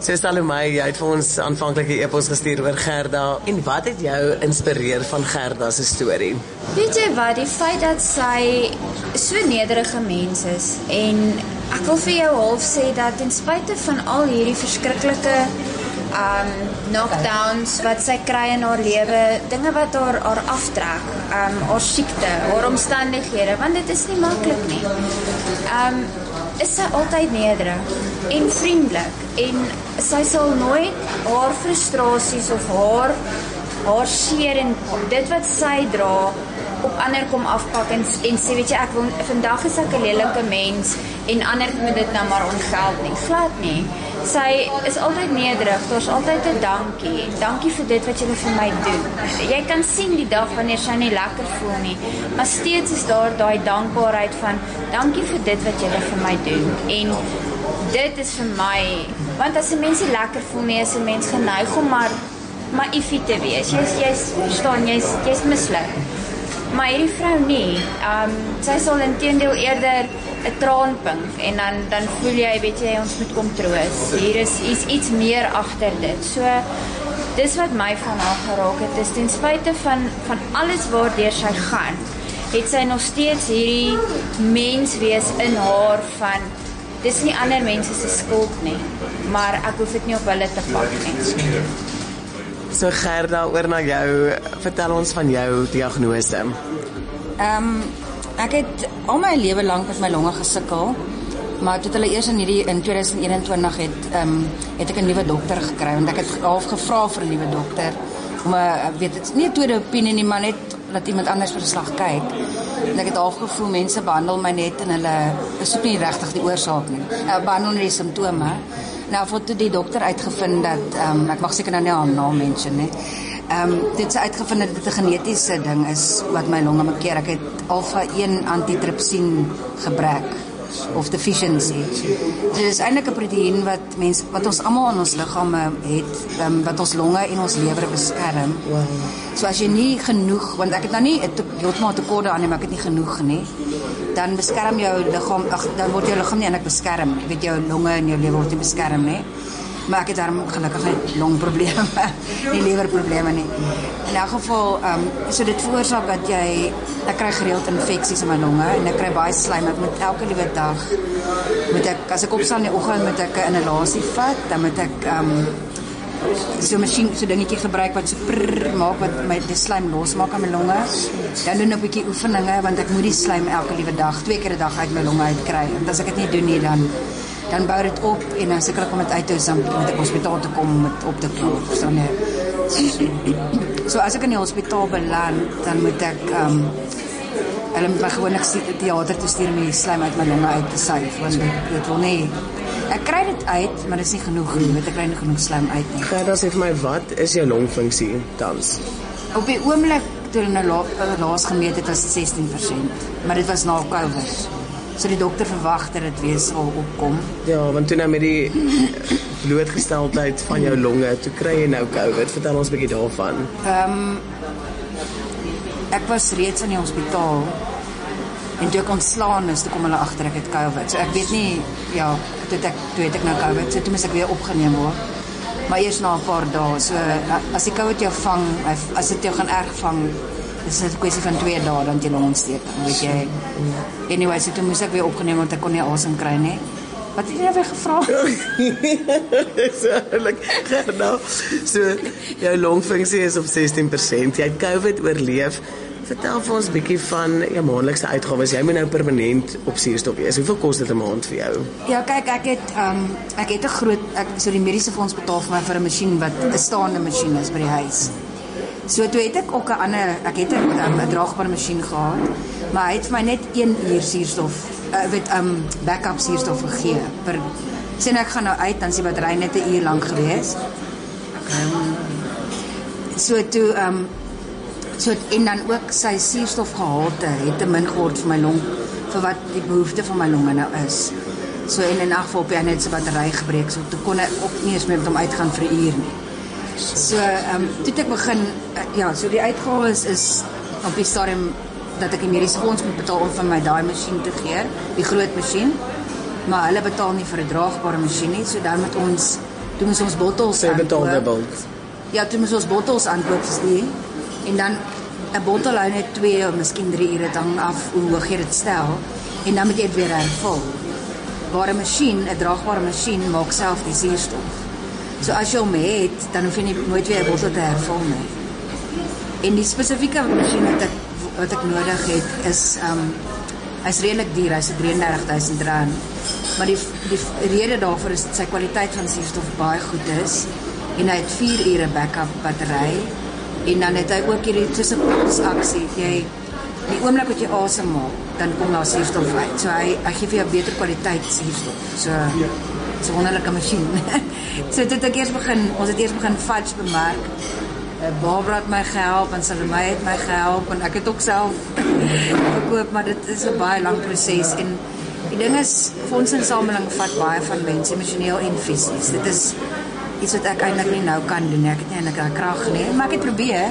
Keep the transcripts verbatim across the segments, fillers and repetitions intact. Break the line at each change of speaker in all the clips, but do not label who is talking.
So Salome, jy het vir ons aanvanklik 'n e-pos gestuur oor Gerda. En wat het jou inspireer van Gerda se storie?
Weet jy wat, die feit dat sy so nederige mens is en ek wil vir jou half sê dat ten spyte van al hierdie verskriklike um, knockdowns wat sy kry in haar lewe, dinge wat haar, haar aftrek, um, haar siekte, haar omstandighede, want dit is nie maklik nie. Um, is sy altyd nederig en vriendelik en sy sal nooit haar frustrasies of haar haar seer en dit wat sy dra op ander kom afpak en, en sê, weet jy, ek wil, vandag is ek 'n lelike mens en ander moet dit nou maar ontgeld nie, glad nie. Sy is altyd nederig, daar's altyd 'n dankie, dankie vir dit wat jy vir my doen. Jy kan sien die dag wanneer sy nie lekker voel nie, maar steeds is daar daai dankbaarheid van, dankie vir dit wat jy vir my doen. En dit is vir my, want as 'n mens nie lekker voel nie, is 'n mens geneig om maar, maar iffie te wees. Jy's, jy's, verstaan, jy's, jy's misluk. Maar hierdie vrou nie, um, sy sal inteendeel eerder 'n traan pink en dan, dan voel jy, weet jy, ons moet kom troos. Hier is, is iets meer agter dit. So, dis wat my van haar geraak het, is ten spyte van, van alles waardeur sy gaan, het sy nog steeds hierdie menswees in haar van, dis nie ander mense se skuld nie, maar ek hoef dit nie op hulle te pak nie.
So Gerda, oor na jou, vertel ons van jou diagnose.
Um, ek het al my lewe lank met my longe gesukkel, maar toe hulle eers in hierdie in twintig eenentwintig het, um, het ek 'n nuwe dokter gekry, want ek het half gevra vir 'n nuwe dokter, om 'n, weet dit, nie 'n tweede opinie nie, maar net dat iemand anders verslag kyk. En ek het half gevoel, mense behandel my net en hulle besoek nie regtig die oorsaak nie. Uh, behandel nie die simptome. Nou, voor toe die dokter uitgevind dat, um, ek mag seker nou nie haar naam mention nie, um, dit sy uitgevind dat dit 'n genetiese ding is, wat my longe bekeer. Ek het alpha een antitrypsien gebrek, of deficiency. So, dit is eintlik 'n proteïen wat, mens, wat ons almal in ons liggame het, um, wat ons longe en ons lewer beskerm.
Wow.
So as jy nie genoeg, want ek het nou nie heeltemal tekort daaraan nie, maar ek het nie genoeg nie, dan beskerm jou liggaam, ag, dan word jou liggaam nie eintlik beskerm. Jy weet, jou longe en jou lewer word nie beskerm nie. Maar ek het daarom gelukkig nie longprobleme, nie lewerprobleme nie. In elk geval, um, so dit veroorsaak dat jy, ek kry gereeld infeksies in my longe en ek kry baie slijm. Ek moet elke liewe dag, moet ek, as ek opstaan in die oggend, moet ek 'n inhalasie vat, dan moet ek um, so 'n masjien, so dingetjie gebruik wat so prrr maak, wat my die slijm losmaak aan my longe. Dan doen ek 'n bietjie oefeninge, want ek moet die slijm elke liewe dag, twee keer 'n dag uit my longe uitkry. Want as ek dit nie doen nie, dan dan bou dit op en dan seker om dit uit te hou, dan moet ek hospitaal toe kom om dit op te klop. So, nee. So as ek in die hospitaal beland, dan moet ek um, hulle moet my gewoonlik teater toe stuur om die slijm uit my longe uit te suig, want dit wil nie, ek kry dit uit, maar dit is nie genoeg nie, weet ek kry nie genoeg slijm uit nie.
Gerda, sê vir my, wat is jou longfunksie tans?
Op die oomblik, toe hulle nou la, laas gemeet het, was dit sestien persent, maar dit was na COVID. So die dokter verwag dat dit weer sal opkom.
Ja, want toe nou met die blootgesteldheid van jou longe, toe kry jy nou COVID. Vertel ons 'n bietjie daarvan.
Ehm um, ek was reeds in die hospitaal en toe ek ontslaan is, toe kom hulle agter ek het COVID. So ek weet nie, ja, toe het ek, toe het ek nou COVID, so toe moes ek weer opgeneem word. Maar eers na 'n paar dae. So as die COVID jou vang, as dit jou gaan erg vang, dis 'n kwessie van twee dae dan jy longontsteking, weet jy. Anyway, so toe moes ek weer opgeneem want ek kon nie asem kry nie. Wat het jy nou weer gevra?
So oulik, Gerda. So jou longfunksie is op sestien persent. Jy het COVID oorleef. Vertel vir ons 'n bietjie van jou maandelikse uitgawes. Jy moet nou permanent op suurstof wees. Hoeveel kos dit 'n maand vir jou?
Ja, kyk, ek het um, ek het 'n groot, ek, so die mediese fonds betaal vir my vir 'n masjien wat 'n staande masjien is by die huis. So toe het ek ook 'n ander, ek het 'n um, draagbare masjien gehad, maar hy het vir my net een uur suurstof, uh, weet um backup suurstof gegee. Per sien ek gaan nou uit, dan is die battery net 'n uur lank gewees. Um, so toe um so en dan ook sy suurstofgehalte het te min geword vir my long, vir wat die behoefte van my longe nou is. So en in elk geval op hy net sy battery gebreek, so toe kon ek ook nie eens meer met hom uitgaan vir 'n uur nie. So, um, toe ek begin, uh, ja, so die uitgawes is op die stadium dat ek die mediese fonds moet betaal om van my daai masjien te gee, die groot masjien, maar hulle betaal nie vir 'n draagbare masjien nie, so dan moet ons toe moes ons bottels
Sy betaal
aankoop.
dubbel.
Ja, toe moes ons bottels aankoop soos die. En dan 'n bottel hou net twee of miskien drie ure, dit hang af hoe hoog jy dit stel. En dan moet jy dit weer hervul. Waar 'n masjien, 'n draagbare masjien maak self die suurstof. So as jy hom het, dan hoef jy nie nooit weer 'n bottel te hervul nie. En die spesifieke masjien wat ek wat ek nodig het is um hy's redelik duur, hy's drie en dertig duisend rand. Maar die die rede daarvoor is dat sy kwaliteit van suurstof baie goed is en hy het vier ure backup battery en dan het hy ook hierdie tussenpulsaksie. Jy die oomblik wat jy asemhaal, dan kom daar suurstof uit. So hy hy gee vir jou beter kwaliteit suurstof. So so 'n wonderlike masjien. So dit het ek eers begin, ons het eers begin fudge bemerk. Barbara het my gehelp en Salome het my gehelp en ek het ook self gekoop, maar dit is 'n baie lang proses en die ding is fondsinsameling vat baie van mense emosioneel en fisies. Dit is iets wat ek eintlik nie nou kan doen. Ek het nie eintlik daai krag nie, maar ek het probeer.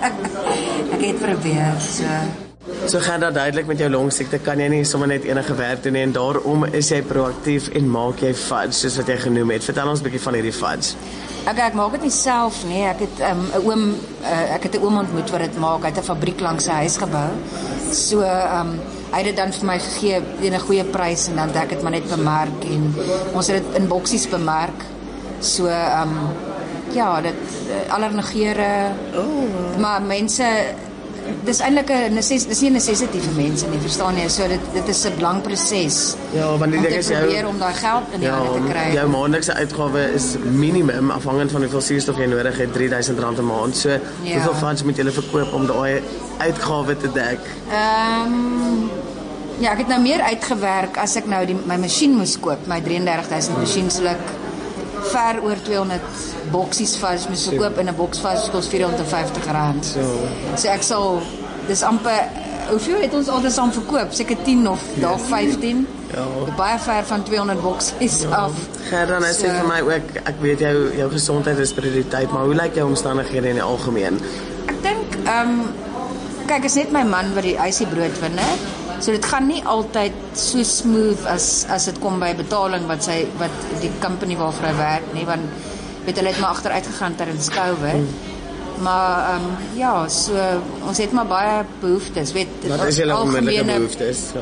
Ek het probeer. So
So gaan dat duidelik met jou longsiekte kan jy nie sommer net enige werk doen nie en daarom is jy proaktief en maak jy fudge soos wat jy genoem het. Vertel ons 'n bietjie van hierdie fudge.
Ek ek maak dit nie self nie. Ek het 'n um, oom uh, ek het 'n oom ontmoet wat dit maak. Hy het 'n fabriek langs sy huis gebou. So um hy het dit dan vir my gegee teen 'n goeie prys en dan het ek dit maar net bemerk en ons het dit in boksies bemerk. So um ja, dit uh, allernegeure. Oh. Maar mense dis eintlik 'n necess dis nie 'n necessity vir mense nie, verstaan jy? So dit dit is 'n lang proses.
Ja, want die ding is jy
probeer om daai geld in die hande te kry.
Jou maandelikse uitgawe is minimum afhangend van hoeveel suurstof jy nodig het, drie duisend rand 'n maand. So ja. Hoeveel fudge moet jy verkoop om daai uitgawe te dek?
Ehm um, ja, ek het nou meer uitgewerk as ek nou die my masjien moes koop, my drie en dertig duisend masjien sal ek ver oor tweehonderd boksies fudge moes verkoop en 'n boks fudge kos vier honderd vyftig rand. So, so ek sal dis amper hoeveel het ons altyd saam verkoop? Seker tien of dalk vyftien. Ja. Baie ver van tweehonderd boksies ja. af.
Gerda, nou so, sê vir my ook, ek weet jou jou gesondheid is prioriteit, maar hoe lyk jou omstandighede in die algemeen?
Ek dink ehm um, kyk, is net my man wat die huisie broodwinner. So dit gaan nie altyd so smooth as as dit kom by betaling wat sy wat die company waarvoor hy werk nie, want weet hulle het maar agteruit gegaan tydens COVID. Hmm. Maar ehm um, ja, so ons het maar baie behoeftes, weet
wat is julle onmiddellike behoeftes? Ja.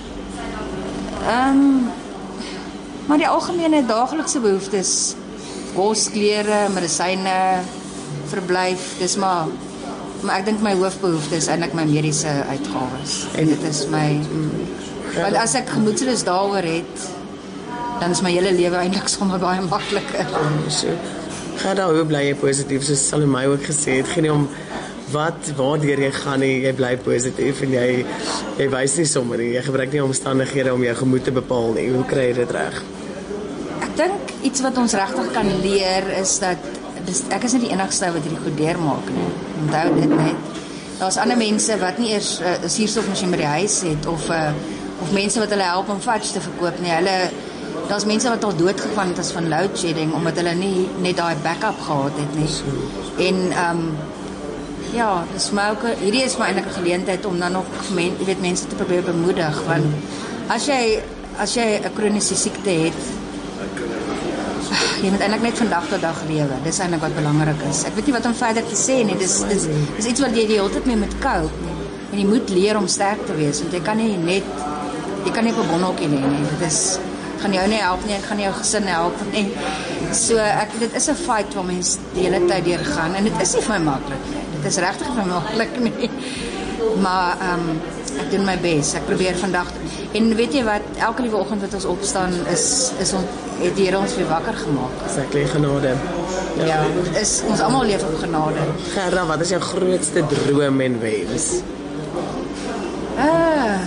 Ehm um, maar die algemene daaglikse behoeftes, kos, klere, medisyne, verblyf, dis maar maar ek dink my hoofbehoefte is eintlik my mediese uitgawes. En dit is my mm, want as ek gemoedsrus daaroor het, dan is my hele lewe eintlik sommer baie makliker.
So, ga daar hoe bly jy positief, soos Salome ook gesê het, geen nie om wat waardeur jy gaan nie, jy bly positief en jy jy wys nie sommer nie, jy gebruik nie omstandighede om jou gemoed te bepaal nie. Hoe kry jy dit reg?
Ek dink iets wat ons regtig kan leer is dat dis ek is nie die enigste wat hierdie goed deurmaak nie. Onthou dit net. Daar's ander mense wat nie eers 'n uh, suurstofmasjien by die huis het of uh, of mense wat hulle help om fudge te verkoop nie. Hulle daar's mense wat al doodgegaan het as van load shedding omdat hulle nie net daai backup gehad het nie. En ehm um, ja, dis maar ook hierdie is maar eintlik 'n geleentheid om dan nog men, jy weet mense te probeer bemoedig want as jy as jy 'n kroniese siekte het, jy moet eintlik net van dag tot dag lewe. Dis eintlik wat belangrik is. Ek weet nie wat om verder te sê nie. Dis dis dis iets wat jy die hele tyd mee moet cope. En jy moet leer om sterk te wees want jy kan nie net jy kan nie op 'n bonneltjie lê nie. Dit is gaan jou nie help nie, gaan jou gesin help nie. So ek dit is 'n fight wat mens die hele tyd deur gaan en dit is nie vir my maklik nie. Dit is regtig vir my maklik nie. Maar ehm um, ek doen my bes. Ek probeer vandag en weet jy wat, elke liewe oggend wat ons opstaan is is ons het die Here ons weer wakker gemaak.
Exactly, genade.
Ja, ja is ons almal leef op genade.
Gerda, wat is jou grootste droom en wens?
Ah.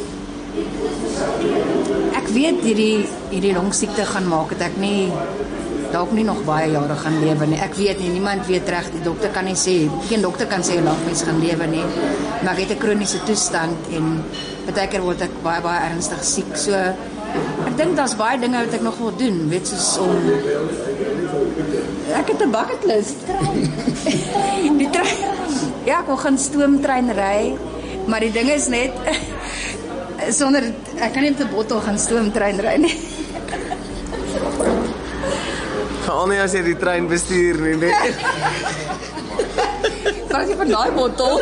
Ek weet hierdie hierdie longsiekte gaan maak dat ek nie dalk nie nog baie jare gaan lewe nie. Ek weet nie, niemand weet reg. Die dokter kan nie sê, geen dokter kan sê hoe lank mens gaan lewe nie. Maar ek het 'n kroniese toestand en baie keer word ek baie baie ernstig siek. So ek dink daar's baie dinge wat ek nog wil doen, weet soos om ek het 'n bucket list. Die trein. Ja, ek wil gaan stoomtrein ry, maar die ding is net sonder ek kan nie met 'n bottel gaan stoomtrein ry nie.
Veral nie as jy die trein bestuur nie, nee.
Kan jy van daai bottel?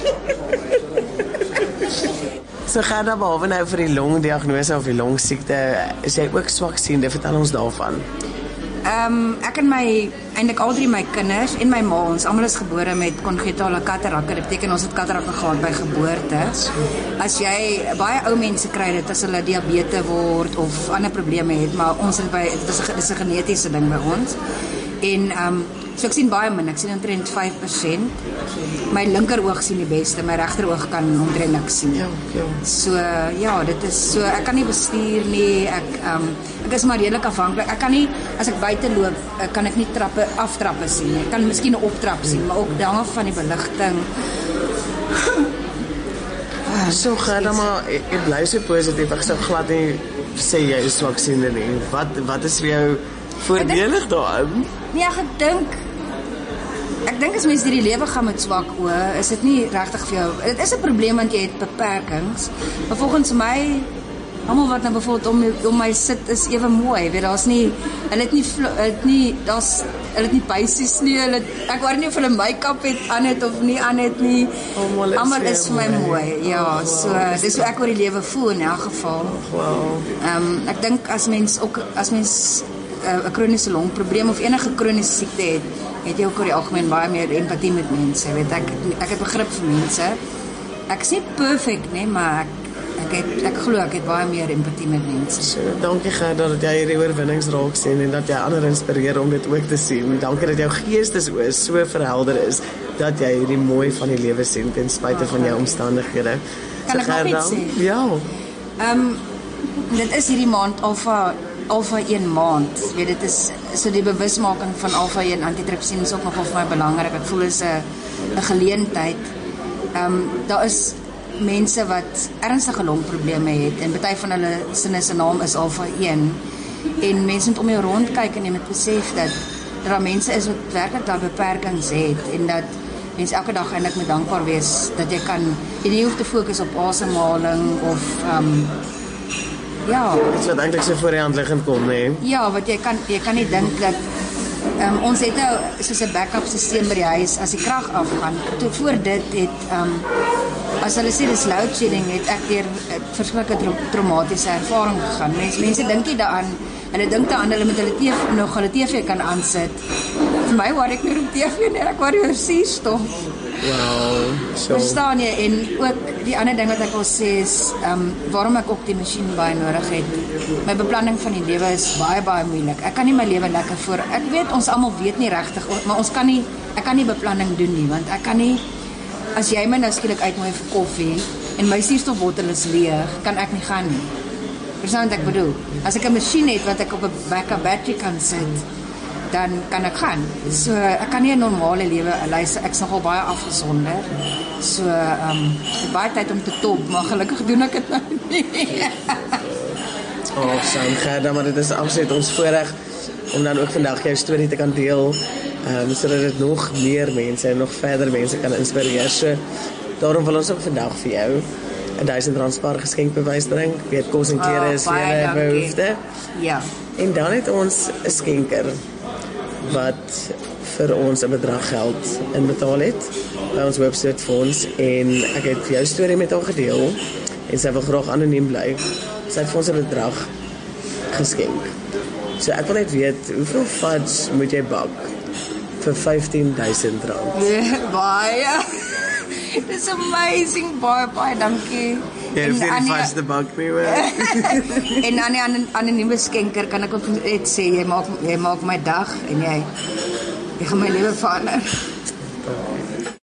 So Gerda, behalwe nou vir die longdiagnose of die longsiekte, is jy ook swaksiende, vertel ons daarvan.
Ehm um, ek en my eintlik al drie my kinders en my ma, ons almal is gebore met kongenitale katarak. Dit beteken ons het katarak gehad by geboorte. As jy baie ou mense kry dit as hulle diabetes word of ander probleme het, maar ons het by dit is 'n dis 'n genetiese ding by ons. En ehm um, so ek sien baie min, ek sien omtrent vyf persent. My linkeroog sien die beste, my regteroog kan omtrent niks sien.
Ja, ja.
So ja, dit is so ek kan nie bestuur nie. Ek ehm um, ek is maar redelik afhanklik. Ek kan nie as ek buite loop, kan ek nie trappe aftrappe sien nie. Ek kan miskien 'n optrap sien, maar ook dange van die beligting.
So Gerda, maar ek, ek bly so positief. Ek sou glad nie sê jy is swaksiende nie. Wat wat is vir jou voordelig daarin?
Nee, ek dink Ek dink as mens deur die lewe gaan met swak oë, is dit nie regtig vir jou. Dit is 'n probleem want jy het beperkings. Maar volgens my, almal wat nou byvoorbeeld om om my sit is ewe mooi. Weet daar's nie hulle het nie het nie daar's hulle het nie baisies nie. Hulle ek hoor nie of hulle make-up het aan het of nie aan het nie. Almal is vir my mooi. Ja, so dis hoe ek oor die lewe voel in elk geval.
Wow.
Ehm um, ek dink as mens ook as mens 'n uh, kroniese longprobleem of enige kroniese siekte het, het jy ook oor die algemeen baie meer empatie met mense, weet ek ek het begrip vir mense. Ek is nie perfek nie, maar ek ek het ek glo ek het baie meer empatie met mense.
So, dankie Gerda dat jy hierdie oorwinnings raak sien en dat jy ander inspireer om dit ook te sien. Dankie dat jou geestesoë so verhelder is dat jy hierdie mooi van die lewe sien ten spyte van jou omstandighede.
Kan
so,
ek nog iets sê?
Ja.
Ehm um, dit is hierdie maand alfa alfa een maand. Weet dit is so die bewusmaking van alfa een antitripsien is ook nogal vir my belangrik. Ek voel is 'n 'n geleentheid. Ehm um, daar is mense wat ernstige longprobleme het en baie van hulle sinne se naam is alfa een. En mense moet om jou rond kyk en jy moet besef dat dat daar mense is wat werklik daai beperkings het en dat mense elke dag eintlik moet dankbaar wees dat jy kan jy nie hoef te fokus op asemhaling of ehm um, ja,
dit wat eintlik so voor die hand liggend kom, nee.
Ja, wat jy kan jy kan nie dink dat um, ons het nou soos 'n backup stelsel by die huis as die krag afgaan. Toe voor dit het um, as hulle sê dis load shedding, het ek deur 'n verskriklike tra traumatiese ervaring gegaan. Mense mense dink nie daaraan. Hulle dink daaraan hulle met hulle T V nog hulle T V kan aansit. Vir my waar ek nie op T V nie, ek waar oor suurstof.
Wow. So.
Verstaan jy? En ook die ander ding wat ek wil sê is um, waarom ek ook die masjien baie nodig het. My beplanning van die lewe is baie baie moeilik. Ek kan nie my lewe lekker voor. Ek weet ons almal weet nie regtig, maar ons kan nie ek kan nie beplanning doen nie want ek kan nie as jy my nou skielik uitnooi vir koffie en my suurstofbottel is leeg, kan ek nie gaan nie. Verstaan wat ek bedoel? As ek 'n masjien het wat ek op 'n backup battery kan sit, dan kan ek gaan. So ek kan nie 'n normale lewe lei. Ek's nogal baie afgesonder. So ehm um, ek baie tyd om te top, maar gelukkig doen ek dit nou nie.
Oh, Sam Gerda, maar dit is absoluut ons voorreg om dan ook vandag jou storie te kan deel. Ehm um, sodat dit nog meer mense en nog verder mense kan inspireer. So daarom wil ons ook vandag vir jou 'n duisend rand spaar geskenkbewys bring. Weet kos en klere is vir jou behoefte.
Ja.
En dan het ons 'n skenker wat vir ons 'n bedrag geld inbetaal het by ons webwerf fonds en ek het jou storie met haar gedeel en sy wil graag anoniem bly. Sy het vir ons 'n bedrag geskenk. So ek wil net weet, hoeveel fudge moet jy bak vir vyftien duisend rand?
Yeah, baie. It's amazing, baie, baie dankie.
Jy hoef nie die vaste bak nie, hoor.
En aan die anonieme skenker kan ek ook net sê, jy maak, jy maak my dag en jy, jy gaan my lewe verander.